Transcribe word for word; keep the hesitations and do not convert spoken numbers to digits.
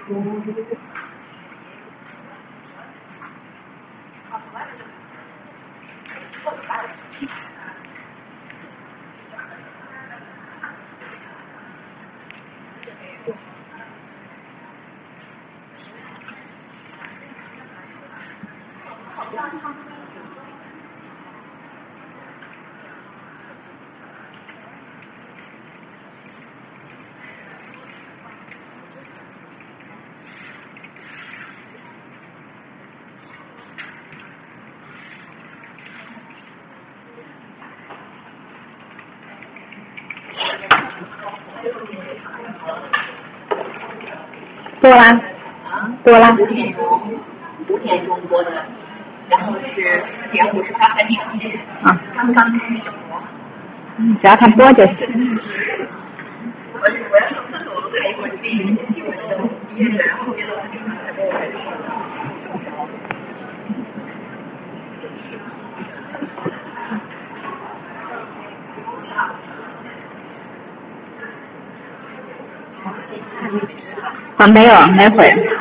多啦，多啦。 五点钟，五点钟播的，然后是四点五十八分上线。 啊， 刚刚开始播。 嗯，只要他播就行。 我我要上厕所，我都看一会儿自己新闻都憋着，然后憋到很长才播完。 啊，没有，没回。